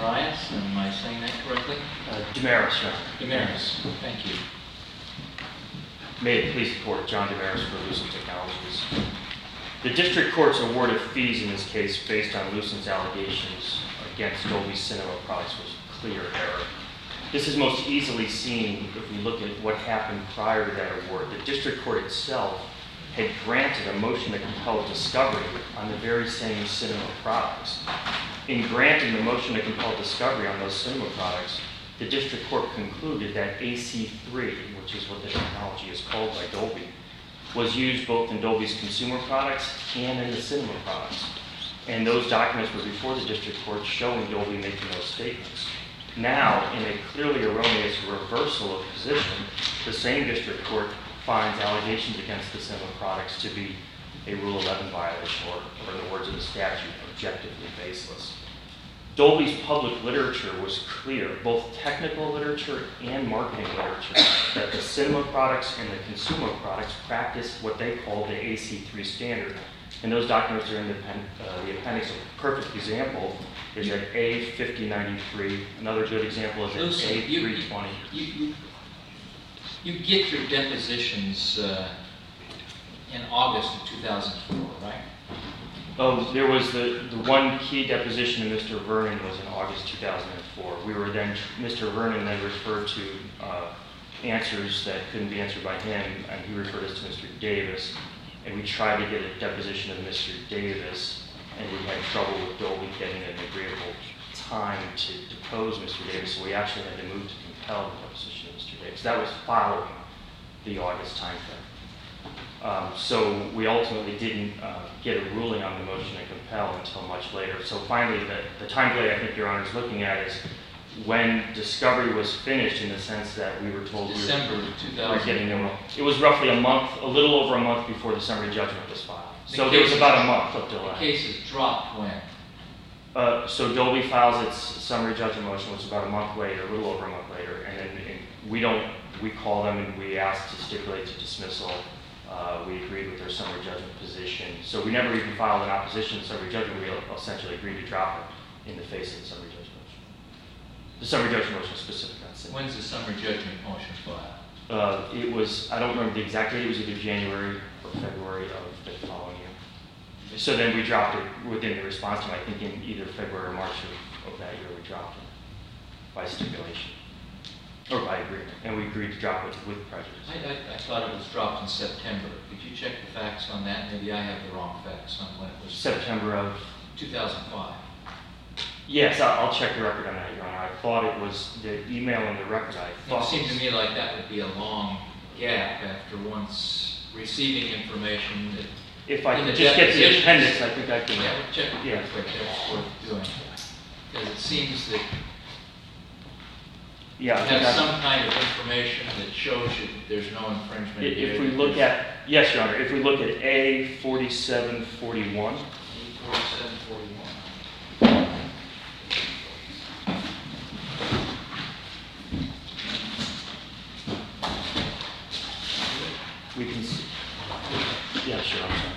Arias, am I saying that correctly? Damaris, John. Damaris, thank you. May it please the court, John Damaris for Lucent Technologies. The district court's award of fees in this case based on Lucent's allegations against Dolby Cinema products was clear error. This is most easily seen if we look at what happened prior to that award. The district court itself had granted a motion to compel discovery on the very same cinema products. In granting the motion to compel discovery on those cinema products, the district court concluded that AC3, which is what the technology is called by Dolby, was used both in Dolby's consumer products and in the cinema products. And those documents were before the district court showing Dolby making those statements. Now, in a clearly erroneous reversal of position, the same district court finds allegations against the cinema products to be a Rule 11 violation, or in the words of the statute, objectively baseless. Dolby's public literature was clear, both technical literature and marketing literature, that the cinema products and the consumer products practiced what they call the AC3 standard. And those documents are in the appendix. A perfect example is at A5093. Another good example is at A320. You get your depositions in August of 2004, right? Oh, there was the one key deposition of Mr. Vernon was in August 2004. Mr. Vernon then referred to answers that couldn't be answered by him, and he referred us to Mr. Davis. And we tried to get a deposition of Mr. Davis, and we had trouble with Dolby getting an agreeable time to depose Mr. Davis, so we actually had to move to compel the deposition of Mr. Davis. That was following the August time frame. So we ultimately didn't get a ruling on the motion to compel until much later. So finally, the time delay I think Your Honor is looking at is when discovery was finished, in the sense that we were told December we were 2000. getting them. It was roughly a little over a month before the summary judgment was filed. So there was about a month of delay. The case is dropped when? So Dolby files its summary judgment motion, which is about a month later, a little over a month later, and then we call them and we ask to stipulate to dismissal. We agreed with their summary judgment position. So we never even filed an opposition to summary judgment. We essentially agreed to drop it in the face of the summary judgment motion. The summary judgment motion was specific. When's the summary judgment motion filed? It was, I don't remember the exact date, it was either January or February of the following year. So then we dropped it within the response time, I think in either February or March of that year we dropped it by stipulation, or by agreement, and we agreed to drop it with prejudice. I thought it was dropped in September. Could you check the facts on that? Maybe I have the wrong facts on when it was. September of? 2005. Yes, I'll check the record on that, Your Honor. I thought it was the email in the record. It seemed to me like that would be a long gap after once receiving information that. If I could just get the appendix, I think I can. Yeah, we'll check it real quick. That's worth doing. Because it seems that you have some kind of information that shows you that there's no infringement. If we look at, yes, Your Honor, if we look at A4741. A4741. We can see. Yeah, sure, I'm sorry.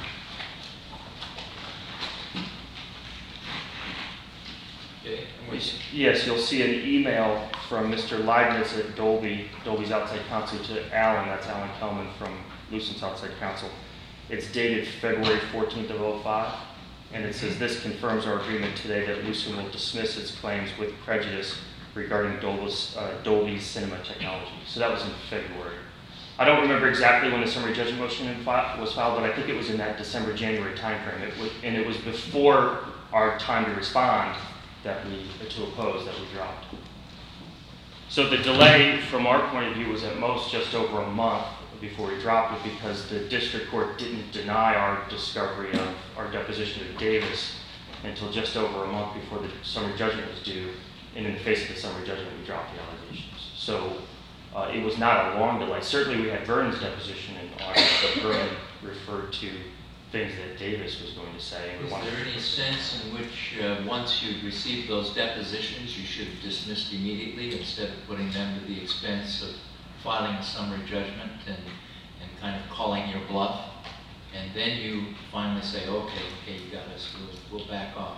Okay. Yes, you'll see an email from Mr. Leibniz at Dolby's outside counsel to Alan. That's Alan Kelman from Lucent's outside counsel. It's dated February 14th of 2005, and it says, "This confirms our agreement today that Lucent will dismiss its claims with prejudice regarding Dolby's cinema technology." So that was in February. I don't remember exactly when the summary judgment motion was filed, but I think it was in that December-January timeframe. And it was before our time to respond to oppose that we dropped. So the delay from our point of view was at most just over a month before we dropped it, because the district court didn't deny our discovery of our deposition of Davis until just over a month before the summary judgment was due. And in the face of the summary judgment, we dropped the allegations. So it was not a long delay. Certainly we had Vernon's deposition in August, but Vernon referred to things that Davis was going to say. Was there any sense in which once you received those depositions, you should have dismissed immediately instead of putting them to the expense of filing a summary judgment and kind of calling your bluff? And then you finally say, okay, you got us, we'll back off.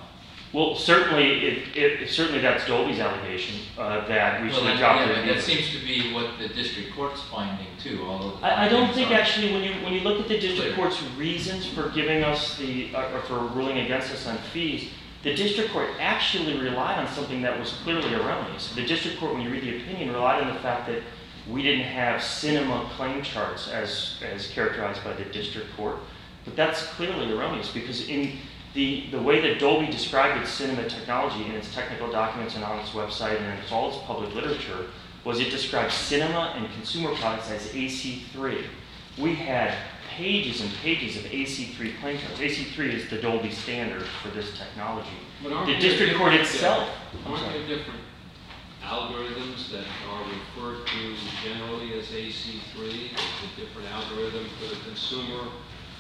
Well, certainly, certainly that's Dolby's allegation that we should Well, adopt yeah, it. but that seems to be what the district court's finding too. Although I don't think actually when you look at the district Clear. court's reasons for giving us or for ruling against us on fees, the district court actually relied on something that was clearly erroneous. The district court, when you read the opinion, relied on the fact that we didn't have cinema claim charts as characterized by the district court. But that's clearly erroneous because in the way that Dolby described its cinema technology in its technical documents and on its website and in all its public literature was it described cinema and consumer products as AC3. We had pages and pages of AC3 claim charts. AC3 is the Dolby standard for this technology. The district court itself. Aren't there different algorithms that are referred to generally as AC3? It's a different algorithm for the consumer.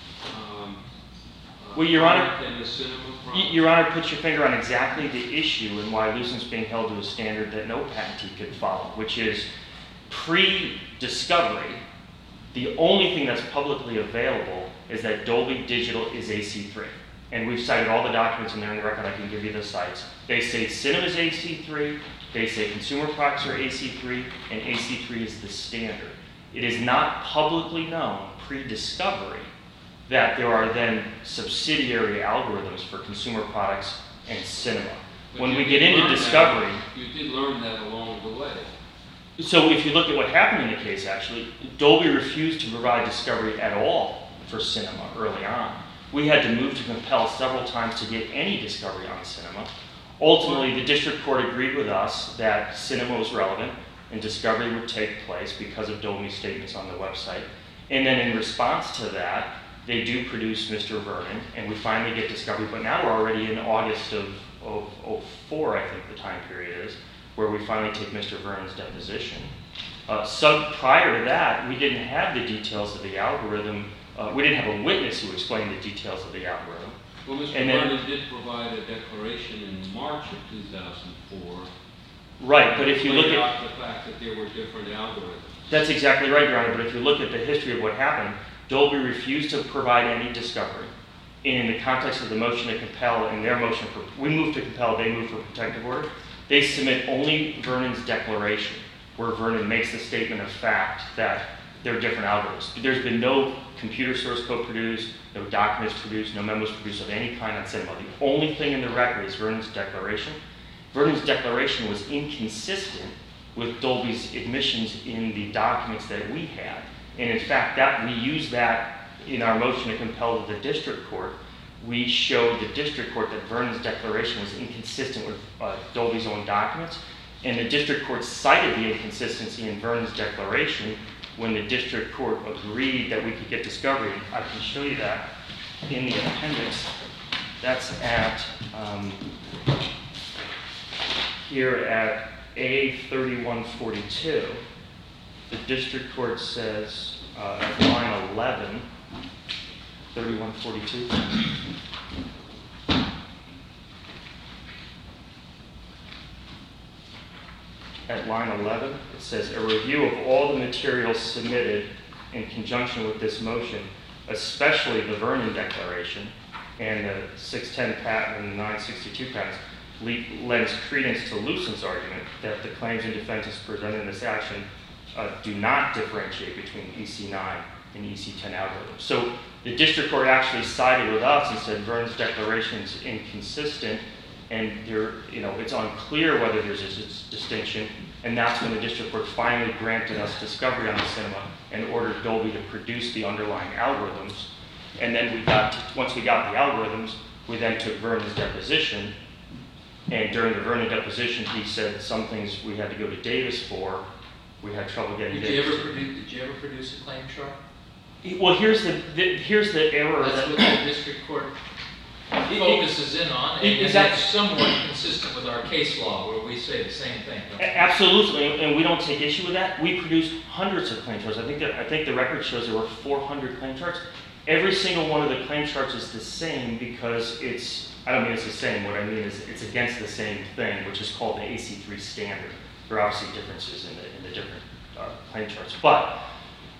Well, Your Honor, than the cinema product? Your Honor puts your finger on exactly the issue and why Lucent's being held to a standard that no patentee could follow, which is pre-discovery, the only thing that's publicly available is that Dolby Digital is AC3. And we've cited all the documents in there in the record. I can give you the sites. They say cinema is AC3, they say consumer products are AC3, and AC3 is the standard. It is not publicly known pre-discovery that there are then subsidiary algorithms for consumer products and cinema. But When you we did get into learn discovery, you did learn that along the way. so if you look at what happened in the case, actually, Dolby refused to provide discovery at all for cinema early on. We had to move to compel several times to get any discovery on cinema. Ultimately, the district court agreed with us that cinema was relevant and discovery would take place because of Dolby's statements on the website. And then in response to that, they do produce Mr. Vernon, and we finally get discovery. But now we're already in August of 04, I think the time period is, where we finally take Mr. Vernon's deposition. Prior to that, we didn't have the details of the algorithm. We didn't have a witness who explained the details of the algorithm. Well, Mr. And then- Vernon did provide a declaration in March of 2004. Right, but if you look laid at... out the fact that there were different algorithms. That's exactly right, Your Honor, but if you look at the history of what happened, Dolby refused to provide any discovery. In the context of the motion to compel and their motion for... We moved to compel, they moved for protective order. They submit only Vernon's declaration, where Vernon makes the statement of fact that there are different algorithms. There's been no computer source code produced, no documents produced, no memos produced of any kind on cinema. The only thing in the record is Vernon's declaration. Vernon's declaration was inconsistent with Dolby's admissions in the documents that we had. And in fact, we used that in our motion to compel to the district court. We showed the district court that Vernon's declaration was inconsistent with Dolby's own documents. And the district court cited the inconsistency in Vernon's declaration when the district court agreed that we could get discovery. I can show you that in the appendix. That's at, here at A3142. The district court says at line 11, 3142. At line 11, it says, a review of all the materials submitted in conjunction with this motion, especially the Vernon declaration and the 610 patent and the 962 patents, lends credence to Lucent's argument that the claims and defenses presented in this action do not differentiate between EC9 and EC10 algorithms. So the district court actually sided with us and said Vernon's declaration is inconsistent, and it's unclear whether there's a distinction. And that's when the district court finally granted us discovery on the cinema and ordered Dolby to produce the underlying algorithms. And then once we got the algorithms, we then took Vernon's deposition. And during the Vernon deposition, he said some things we had to go to Davis for. We had trouble getting Davis. Did you ever produce a claim chart? Well, here's the error. That's what the district court focuses in on, and exactly. it's somewhat consistent with our case law, where we say the same thing. Absolutely, and we don't take issue with that. We produced hundreds of claim charts. I think the record shows there were 400 claim charts. Every single one of the claim charts is the same because I don't mean it's the same. What I mean is it's against the same thing, which is called the AC3 standard. There are obviously differences in the different claim charts. But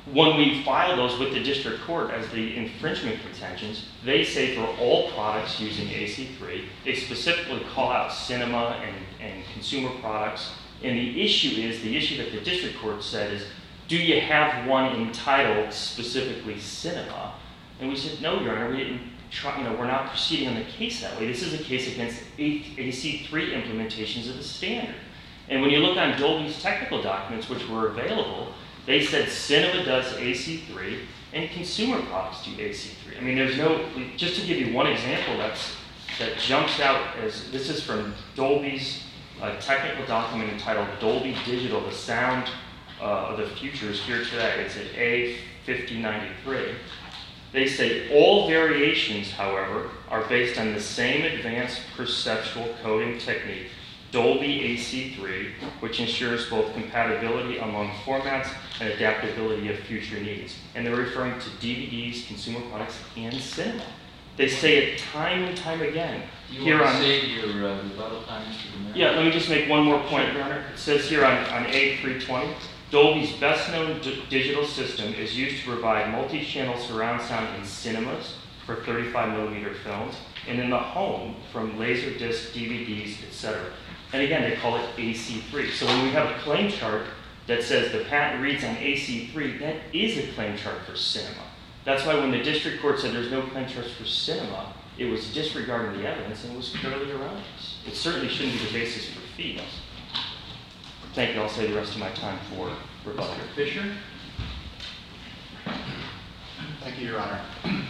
When we file those with the district court as the infringement contentions, they say for all products using AC3, they specifically call out cinema and consumer products. And the issue that the district court said is, do you have one entitled specifically cinema? And we said, no, Your Honor, we're not proceeding on the case that way. This is a case against AC3 implementations of the standard. And when you look on Dolby's technical documents, which were available, they said cinema does AC3 and consumer products do AC3. I mean, just to give you one example that jumps out as, this is from Dolby's technical document entitled Dolby Digital, the Sound of the Future is here today. It's at A5093. They say all variations, however, are based on the same advanced perceptual coding technique, Dolby AC3, which ensures both compatibility among formats and adaptability of future needs. And they're referring to DVDs, consumer products, and cinema. They say it time and time again. Do you want to say your rebuttal time, Mr. DeMera? Yeah, let me just make one more point, Your Honor. It says here on A320, Dolby's best-known digital system is used to provide multi-channel surround sound in cinemas for 35mm films, and in the home from Laserdisc, DVDs, etc. And again, they call it AC3. So when we have a claim chart that says the patent reads on AC3, that is a claim chart for cinema. That's why when the district court said there's no claim charts for cinema, it was disregarding the evidence and it was purely erroneous. It certainly shouldn't be the basis for fees. Thank you. I'll save the rest of my time for rebuttal. Mr. Fisher? Thank you, Your Honor.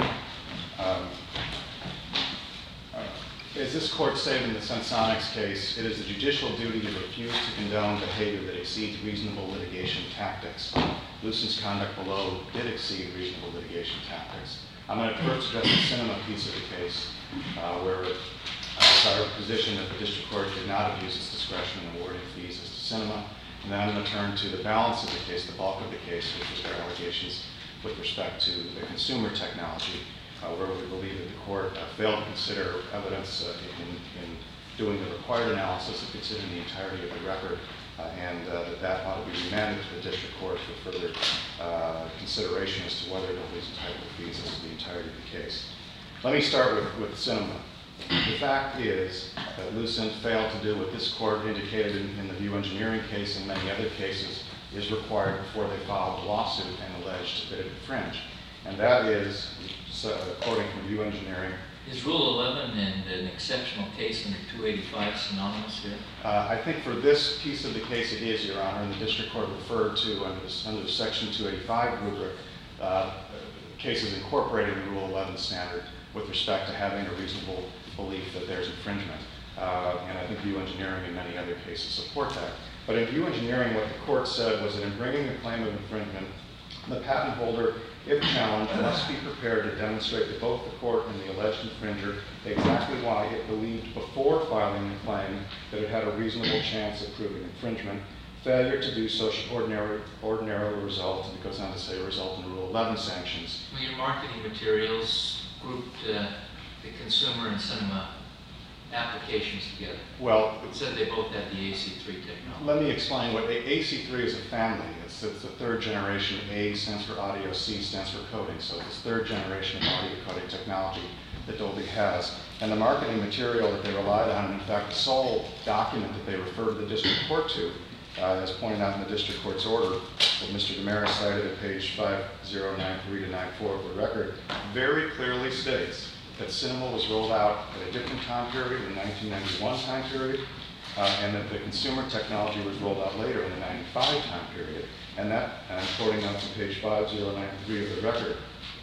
As this court stated in the Sensonics case, it is the judicial duty to refuse to condone behavior that exceeds reasonable litigation tactics. Lucent's conduct below did exceed reasonable litigation tactics. I'm going to first address the cinema piece of the case, where it's our position that the district court did not abuse its discretion in awarding fees as to cinema. And then I'm going to turn to the balance of the case, the bulk of the case, which was their allegations with respect to the consumer technology, where we believe that the court failed to consider evidence in doing the required analysis of considering the entirety of the record, and that ought to be remanded to the district court for further consideration as to whether Dolby's entitled to fees as to the entirety of the case. Let me start with cinema. The fact is that Lucent failed to do what this court indicated in the View Engineering case and many other cases is required before they filed a lawsuit and alleged that it infringed. And that is, according to View Engineering. Is Rule 11 and an exceptional case under 285 synonymous here? I think for this piece of the case it is, Your Honor, and the district court referred to under the Section 285 rubric cases incorporating the Rule 11 standard with respect to having a reasonable belief that there's infringement. And I think View Engineering and many other cases support that. But in View Engineering, what the court said was that in bringing the claim of infringement, the patent holder, if challenged, must be prepared to demonstrate to both the court and the alleged infringer exactly why it believed before filing the claim that it had a reasonable chance of proving infringement. Failure to do so should ordinarily result, and it goes on to say, result in Rule 11 sanctions. Well, your marketing materials grouped the consumer and cinema applications together. Well, it said they both had the AC3 technology. Let me explain what AC3 is a family. It's the third generation. A stands for audio, C stands for coding. So it's third generation of audio coding technology that Dolby has. And the marketing material that they relied on, in fact, the sole document that they referred the district court to, as pointed out in the district court's order, that Mr. DeMera cited at page 5093 to 94 of the record, very clearly states that cinema was rolled out at a different time period, the 1991 time period, and that the consumer technology was rolled out later in the 95 time period. And that, and I'm quoting out from page 5093 of the record,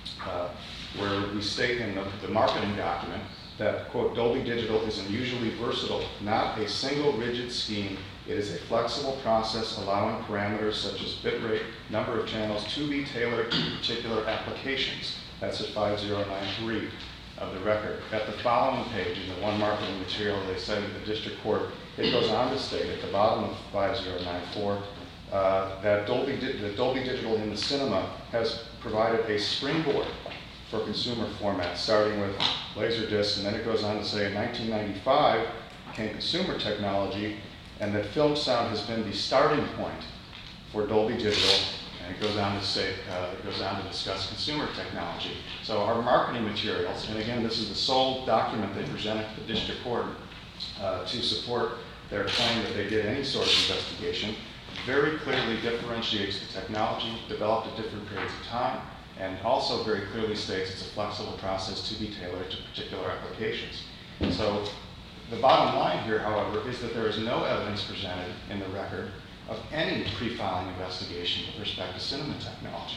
where we state in the marketing document that, quote, Dolby Digital is unusually versatile, not a single rigid scheme. It is a flexible process allowing parameters such as bitrate, number of channels to be tailored to particular applications. That's at 5093 of the record. At the following page, in the one marketing material they sent to the district court, it goes on to state at the bottom of 5094 that Dolby Digital in the cinema has provided a springboard for consumer formats, starting with Laserdisc, and then it goes on to say in 1995 came consumer technology, and that film sound has been the starting point for Dolby Digital, And it goes on to say, it goes on to discuss consumer technology. So our marketing materials, and again, this is the sole document they presented to the district court to support their claim that they did any sort of investigation, very clearly differentiates the technology developed at different periods of time, and also very clearly states it's a flexible process to be tailored to particular applications. So the bottom line here, however, is that there is no evidence presented in the record of any pre-filing investigation with respect to cinema technology.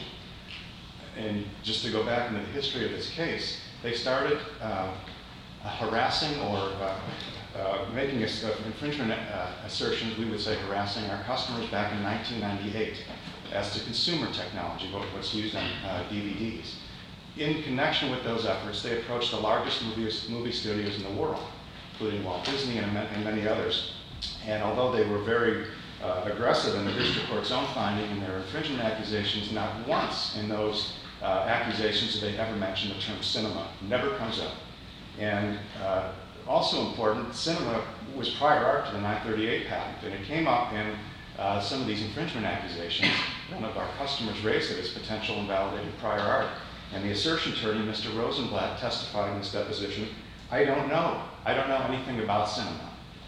And just to go back into the history of this case, they started harassing or making infringement assertions, we would say harassing our customers back in 1998 as to consumer technology, what's used on DVDs. In connection with those efforts, they approached the largest movie studios in the world, including Walt Disney and many others. And although they were very aggressive in the district court's own finding in their infringement accusations, not once in those accusations did they ever mention the term cinema. Never comes up. And also important, cinema was prior art to the 938 patent, and it came up in some of these infringement accusations. One of our customers raised it as potential invalidated prior art. And the assertion attorney, Mr. Rosenblatt, testified in his deposition, I don't know anything about cinema.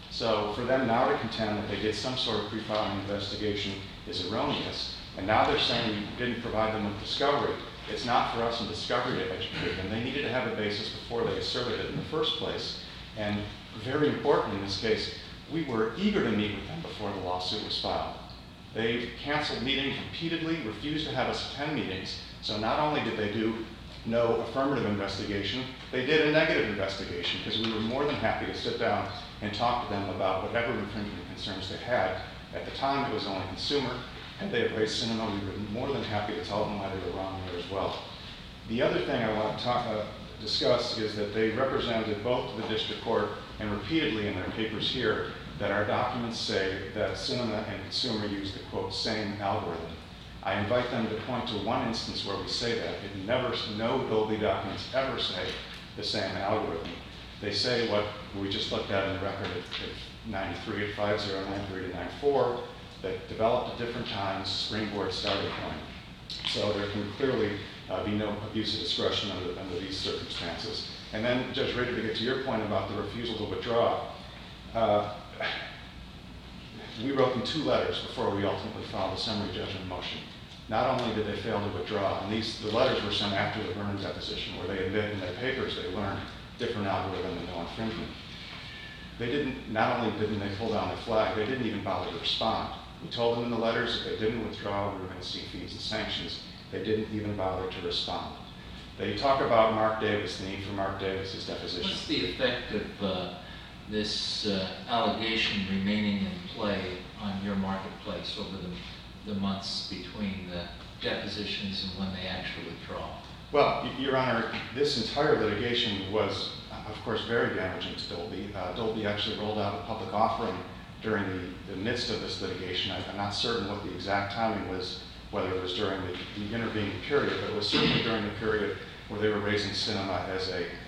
So for them now to contend that they did some sort of pre-filing investigation is erroneous. And now they're saying we didn't provide them with discovery. It's not for us in discovery to educate them. They needed to have a basis before they asserted it in the first place. And very important in this case, we were eager to meet with them before the lawsuit was filed. They canceled meetings repeatedly, refused to have us attend meetings. So not only did they do no affirmative investigation, they did a negative investigation, because we were more than happy to sit down and talk to them about whatever infringement concerns they had. At the time, it was only consumer. Had they raised cinema, we were more than happy to tell them why they were wrong there as well. The other thing I want to discuss is that they represented both to the district court and repeatedly in their papers here that our documents say that cinema and consumer use the, quote, same algorithm. I invite them to point to one instance where we say that. No Dolby documents ever say the same algorithm. They say what we just looked at in the record at 93, at 5093 to 94, that developed at different times, springboard starting point. So there can clearly be no abuse of discretion under these circumstances. And then, Judge Rader, to get to your point about the refusal to withdraw, we wrote them 2 letters before we ultimately filed a summary judgment motion. Not only did they fail to withdraw, and the letters were sent after the Vernon deposition, where they admit in their papers they learned different algorithm and no infringement. Not only didn't they pull down the flag, they didn't even bother to respond. We told them in the letters if they didn't withdraw, we were going to see fees and sanctions. They didn't even bother to respond. They talk about Mark Davis, the need for Mark Davis's deposition. What's the effect of this allegation remaining in play on your marketplace over the months between the depositions and when they actually withdraw? Well, Your Honor, this entire litigation was, of course, very damaging to Dolby. Dolby actually rolled out a public offering during the midst of this litigation. I'm not certain what the exact timing was, whether it was during the intervening period, but it was certainly during the period where they were raising cinema as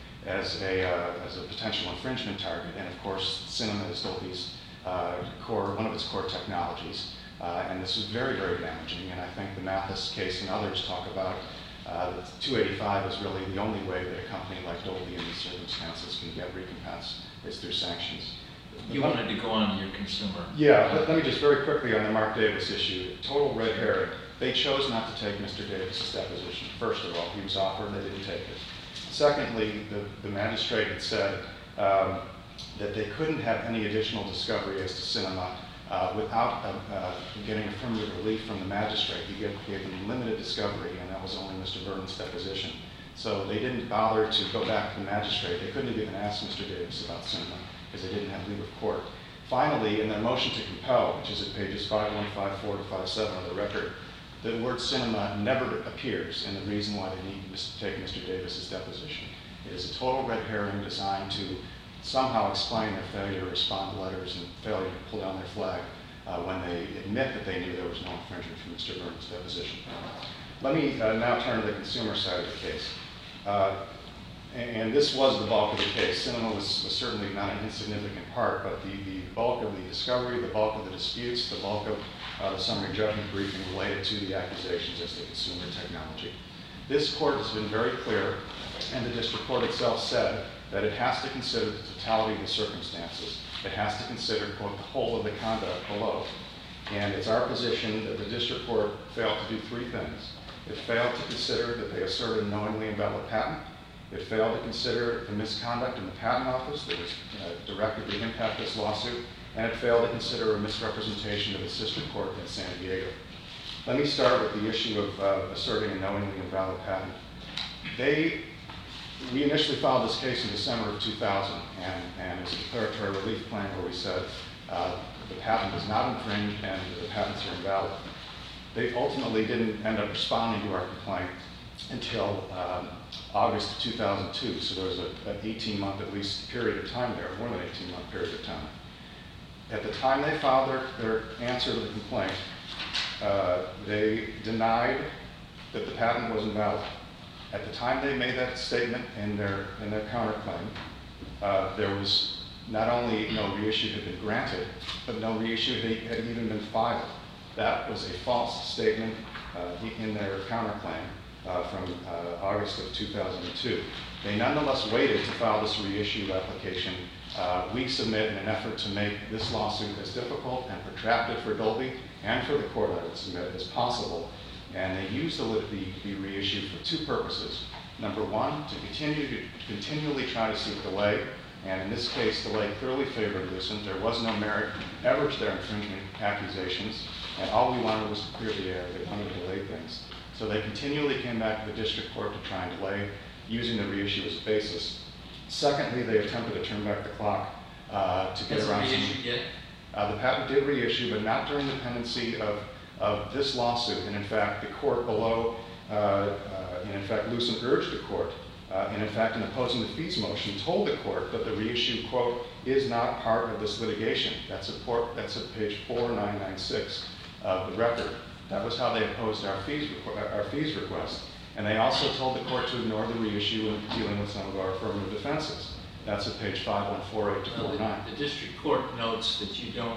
a potential infringement target. And of course, cinema is Dolby's one of its core technologies. And this is very, very damaging. And I think the Mathis case and others talk about that 285 is really the only way that a company like Dolby in these circumstances can get recompense is through sanctions. You wanted to go on to your consumer. Yeah, let me just very quickly on the Mark Davis issue. Total red herring. They chose not to take Mr. Davis's deposition. First of all, he was offered, they didn't take it. Secondly, the magistrate had said that they couldn't have any additional discovery as to cinema without getting affirmative relief from the magistrate. He gave them limited discovery, and that was only Mr. Vernon's deposition. So they didn't bother to go back to the magistrate. They couldn't have even asked Mr. Davis about cinema because they didn't have leave of court. Finally, in their motion to compel, which is at pages 5154 to 57 of the record, the word cinema never appears in the reason why they need to take Mr. Davis's deposition. It is a total red herring designed to somehow explain their failure to respond to letters and failure to pull down their flag when they admit that they knew there was no infringement from Mr. Vernon's deposition. Let me now turn to the consumer side of the case. And this was the bulk of the case. Cinema was certainly not an insignificant part, but the bulk of the discovery, the bulk of the disputes, the bulk of the summary judgment briefing related to the accusations as to consumer technology. This court has been very clear, and the district court itself said that it has to consider the totality of the circumstances. It has to consider, quote, the whole of the conduct below. And it's our position that the district court failed to do three things. It failed to consider that they asserted a knowingly invalid patent. It failed to consider the misconduct in the patent office that was directed to impact this lawsuit. And it failed to consider a misrepresentation of the sister court in San Diego. Let me start with the issue of asserting a knowingly invalid patent. We initially filed this case in December of 2000, and it's a declaratory relief claim where we said the patent is not infringed and the patents are invalid. They ultimately didn't end up responding to our complaint until August of 2002, so there was an 18-month at least period of time there, more than an 18-month period of time. At the time they filed their answer to the complaint, they denied that the patent was invalid. At the time they made that statement in their counterclaim, there was not only no reissue had been granted, but no reissue had even been filed. That was a false statement in their counterclaim from August of 2002. They nonetheless waited to file this reissue application. We submit in an effort to make this lawsuit as difficult and protracted for Dolby and for the court, I would submit, as possible. And they used the reissue for two purposes. Number one, to continually try to seek delay. And in this case, delay clearly favored Lucent. There was no merit ever to their infringement accusations. And all we wanted was to clear the air. They wanted to delay things. So they continually came back to the district court to try and delay, using the reissue as a basis. Secondly, they attempted to turn back the clock to get around some... reissued yet? The patent did reissue, but not during the pendency of this lawsuit. And in fact, the court below, and in fact, Lucent urged the court, and in fact, in opposing the fees motion, told the court that the reissue, quote, is not part of this litigation. That's at page 4996 of the record. That was how they opposed our fees request. And they also told the court to ignore the reissue in dealing with some of our affirmative defenses. That's at page 5148 to 49. The district court notes that you don't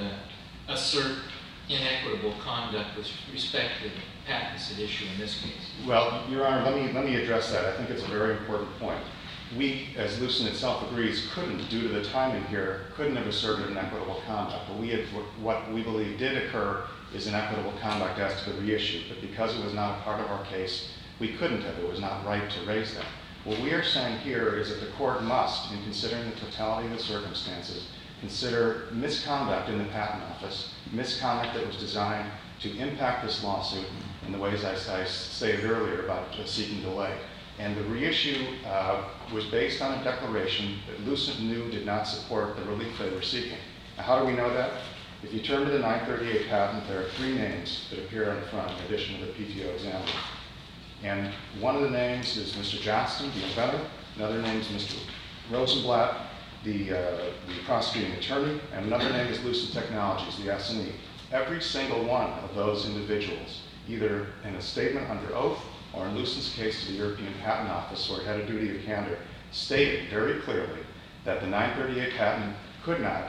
assert inequitable conduct with respect to the patents at issue in this case. Well, Your Honor, let me address that. I think it's a very important point. We, as Lucent itself agrees, couldn't, due to the timing here, couldn't have asserted inequitable conduct. But what we believe did occur is inequitable conduct as to the reissue. But because it was not a part of our case, we couldn't have. It was not right to raise that. What we are saying here is that the court must, in considering the totality of the circumstances, consider misconduct in the patent office, misconduct that was designed to impact this lawsuit in the ways I stated earlier about seeking delay. And the reissue was based on a declaration that Lucent knew did not support the relief they were seeking. Now, how do we know that? If you turn to the 938 patent, there are three names that appear on the front in addition to the PTO examiner. And one of the names is Mr. Johnston, the inventor. Another name is Mr. Rosenblatt, the prosecuting attorney. And another name is Lucent Technologies, the S&E. Every single one of those individuals, either in a statement under oath or in Lucent's case to the European Patent Office, where it had a duty of candor, stated very clearly that the 938 patent could not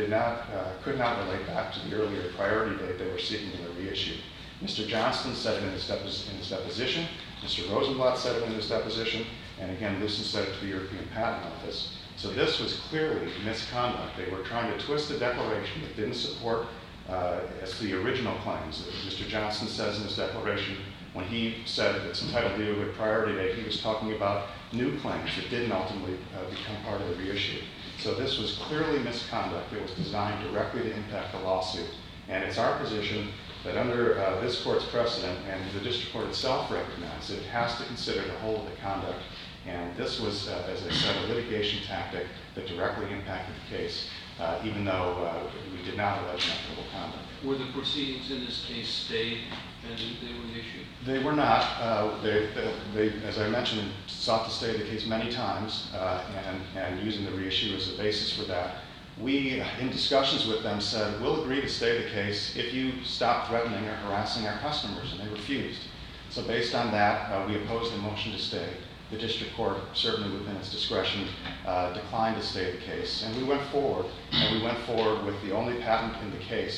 relate back to the earlier priority date they were seeking in the reissue. Mr. Johnston said it in his deposition. Mr. Rosenblatt said it in his deposition. And again, Lucent said it to the European Patent Office. So this was clearly misconduct. They were trying to twist a declaration that didn't support as the original claims. Mr. Johnston says in his declaration, when he said it's entitled to a priority date, he was talking about new claims that didn't ultimately become part of the reissue. So this was clearly misconduct. It was designed directly to impact the lawsuit. And it's our position that under this court's precedent, and the district court itself recognized, it has to consider the whole of the conduct. And this was, as I said, a litigation tactic that directly impacted the case, even though we did not allege inequitable conduct. Were the proceedings in this case stayed and they were issued? They were not. They, as I mentioned, sought to stay the case many times, and using the reissue as a basis for that. We, in discussions with them, said, we'll agree to stay the case if you stop threatening or harassing our customers, and they refused. So based on that, we opposed the motion to stay. The district court, certainly within its discretion, declined to stay the case. And we went forward with the only patent in the case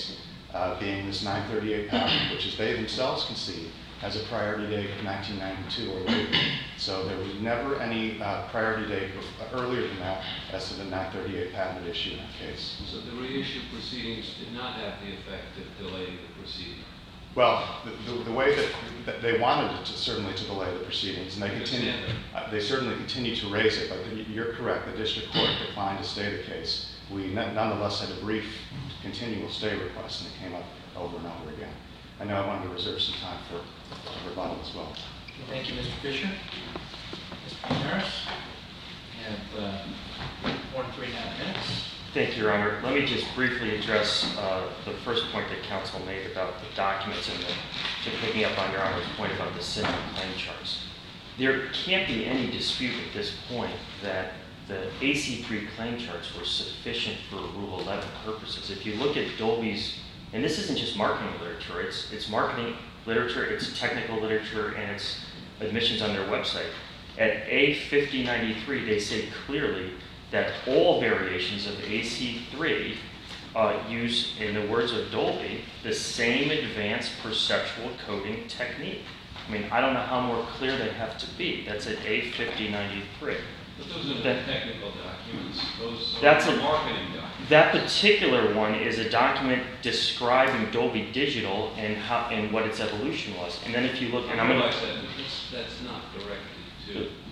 being this 938 patent, which is they themselves concede has a priority date of 1992 or later. So there was never any priority date earlier than that as to the 938 patent issue in that case. So the reissue proceedings did not have the effect of delaying the proceeding? Well, the way that they wanted it to certainly to delay the proceedings, and they certainly continue to raise it, but you're correct, the district court declined to stay the case. We nonetheless had a brief continual stay request, and it came up over and over again. I know I wanted to reserve some time for rebuttal as well. Thank you, Mr. Fisher. Mr. Harris, you have 3.5 minutes. Thank you, Your Honor. Let me just briefly address the first point that counsel made about the documents and picking up on Your Honor's point about the cinema claim charts. There can't be any dispute at this point that the AC3 claim charts were sufficient for Rule 11 purposes. If you look at Dolby's, and this isn't just marketing literature, it's marketing literature, it's technical literature, and it's admissions on their website. At A5093, they say clearly that all variations of AC3 use, in the words of Dolby, the same advanced perceptual coding technique. I mean, I don't know how more clear they have to be. That's at A5093. But those are the technical documents. Those That's are a marketing documents. That particular one is a document describing Dolby Digital and what its evolution was. And then if you look, and I'm going to... That's not directed to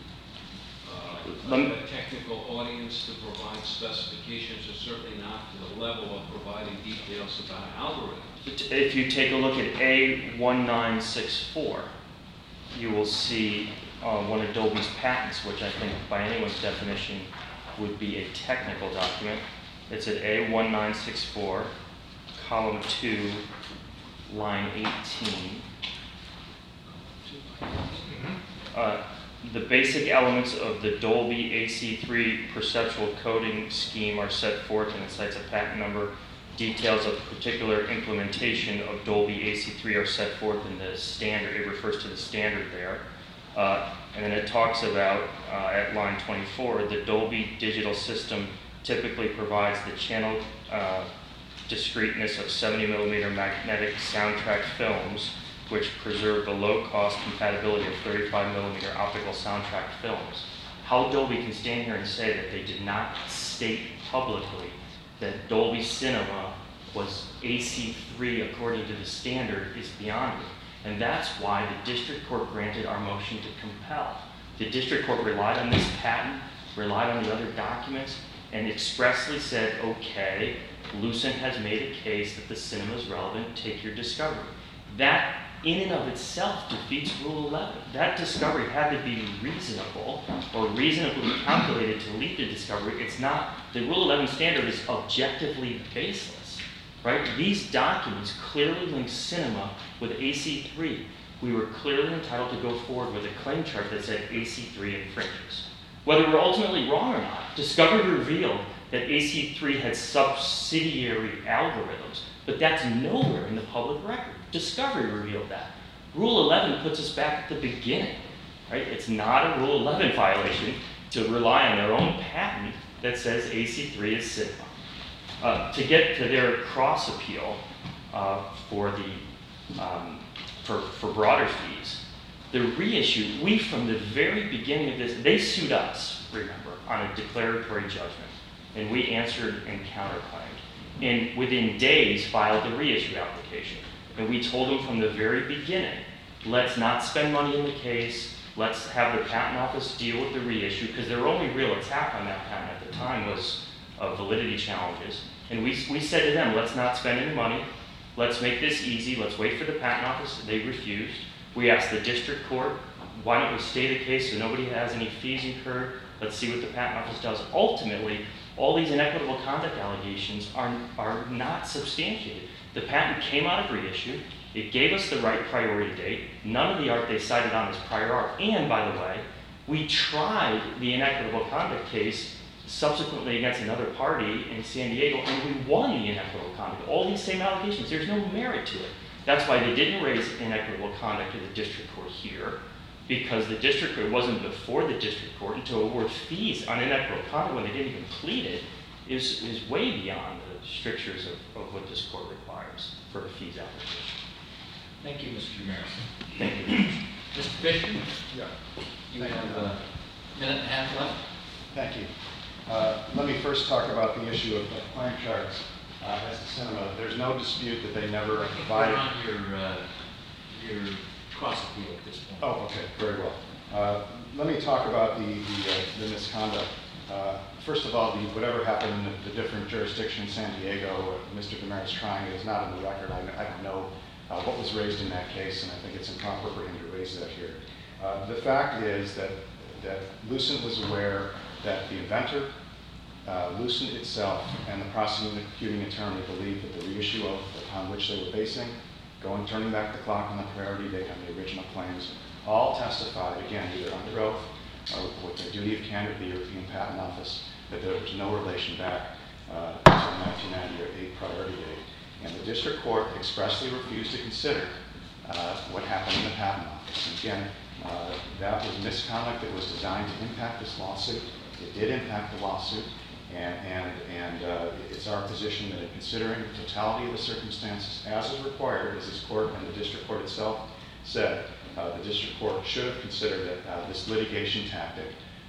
a technical audience to provide specifications, or certainly not to the level of providing details about an algorithm. If you take a look at A1964, you will see one of Dolby's patents, which I think by anyone's definition would be a technical document. It's at A1964, column 2, line 18. The basic elements of the Dolby AC3 perceptual coding scheme are set forth, and it cites a patent number. Details of particular implementation of Dolby AC3 are set forth in the standard. It refers to the standard there. And then it talks about, at line 24, the Dolby digital system typically provides the channel discreteness of 70mm magnetic soundtrack films, which preserve the low-cost compatibility of 35mm optical soundtrack films. How Dolby can stand here and say that they did not state publicly that Dolby Cinema was AC3 according to the standard is beyond me. And that's why the district court granted our motion to compel. The district court relied on this patent, relied on the other documents, and expressly said, okay, Lucent has made a case that the cinema is relevant, take your discovery. That in and of itself defeats Rule 11. That discovery had to be reasonable or reasonably calculated to lead to discovery. It's not, the Rule 11 standard is objectively baseless, right? These documents clearly link cinema with AC3. We were clearly entitled to go forward with a claim chart that said AC3 infringes. Whether we're ultimately wrong or not, discovery revealed that AC3 had subsidiary algorithms, but that's nowhere in the public record. Discovery revealed that. Rule 11 puts us back at the beginning, right? It's not a Rule 11 violation to rely on their own patent that says AC3 is cinema. To get to their cross appeal for broader fees, the reissue, we from the very beginning of this, they sued us, remember, on a declaratory judgment, and we answered and counterclaimed, and within days filed the reissue application. And we told them from the very beginning, let's not spend money in the case, let's have the patent office deal with the reissue, because their only real attack on that patent at the time was validity challenges. And we said to them, let's not spend any money, let's make this easy, let's wait for the patent office. They refused. We asked the district court, why don't we stay the case so nobody has any fees incurred? Let's see what the patent office does. Ultimately, all these inequitable conduct allegations are not substantiated. The patent came out of reissue. It gave us the right priority date. None of the art they cited on is prior art. And by the way, we tried the inequitable conduct case subsequently against another party in San Diego, and we won the inequitable conduct. All these same allegations, there's no merit to it. That's why they didn't raise inequitable conduct to the district court here, because the district court wasn't before the district court and to award fees on inequitable conduct when they didn't even plead it is way beyond the strictures of what this court requires for a fees application. Thank you, Mr. Damaris. Thank you. Mr. Fisher, Yeah. you have a minute and a half left. Thank you. Let me first talk about the issue of claim charts. As to cinema, there's no dispute that they never We're provided. on your cross appeal at this point. Oh, okay, very well. Let me talk about the misconduct. First of all, whatever happened in the different jurisdictions, San Diego, Mr. Damaris trying is not in the record. I don't know what was raised in that case, and I think it's improper for him to raise that here. The fact is that Lucent was aware that the inventor, Lucent itself, and the prosecuting attorney believed that the reissue oath upon which they were basing, turning back the clock on the priority date on the original claims, all testified, again, either under oath or with their duty of candor to the European Patent Office, that there was no relation back to the 1998 priority date. And the district court expressly refused to consider what happened in the Patent Office. And again, that was misconduct that was designed to impact this lawsuit. It did impact the lawsuit, and it's our position that in considering the totality of the circumstances as is required, as this court and the district court itself said, the district court should have considered this litigation tactic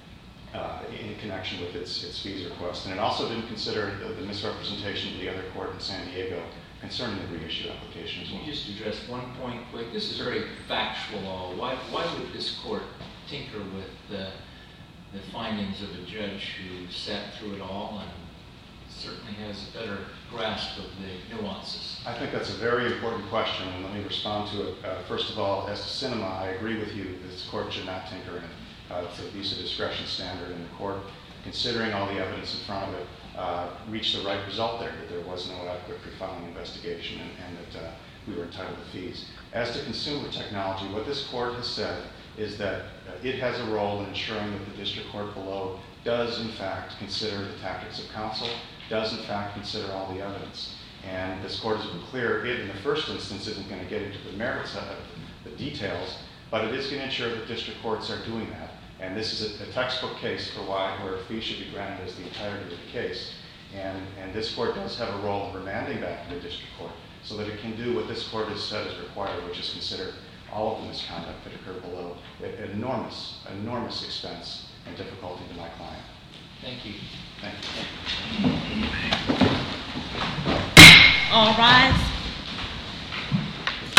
in connection with its fees request. And it also didn't consider the misrepresentation of the other court in San Diego concerning the reissue application as Can well. you just address one point quick? This is very factual law. Why would this court tinker with the findings of a judge who sat through it all and certainly has a better grasp of the nuances? I think that's a very important question, and let me respond to it. First of all, as to cinema, I agree with you that this court should not tinker in it. It's a abuse of discretion standard, and the court, considering all the evidence in front of it, reached the right result there, that there was no adequate pre-filing investigation and that we were entitled to fees. As to consumer technology, what this court has said is that it has a role in ensuring that the district court below does, in fact, consider the tactics of counsel, does, in fact, consider all the evidence. And this court has been clear, it, in the first instance, isn't going to get into the merits of it, the details, but it is going to ensure that district courts are doing that. And this is a textbook case for where a fee should be granted as the entirety of the case. And this court does have a role in remanding back to the district court so that it can do what this court has said is required, which is consider all of the misconduct that occurred below at enormous, enormous expense and difficulty to my client. Thank you. Thank you. All rise.